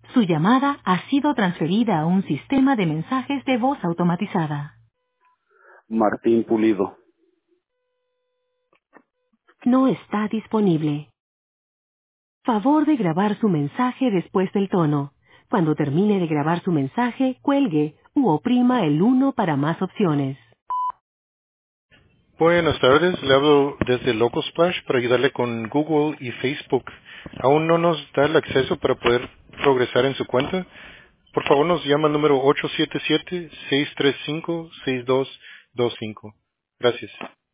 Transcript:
Su llamada ha sido transferida a un sistema de mensajes de voz automatizada. Martín Pulido. No está disponible. Favor de grabar su mensaje después del tono. Cuando termine de grabar su mensaje, cuelgue u oprima el 1 para más opciones. Buenas tardes, le hablo desde Locosplash para ayudarle con Google y Facebook. Aún no nos da el acceso para poder progresar en su cuenta. Por favor nos llama al número 877-635-6225. Gracias.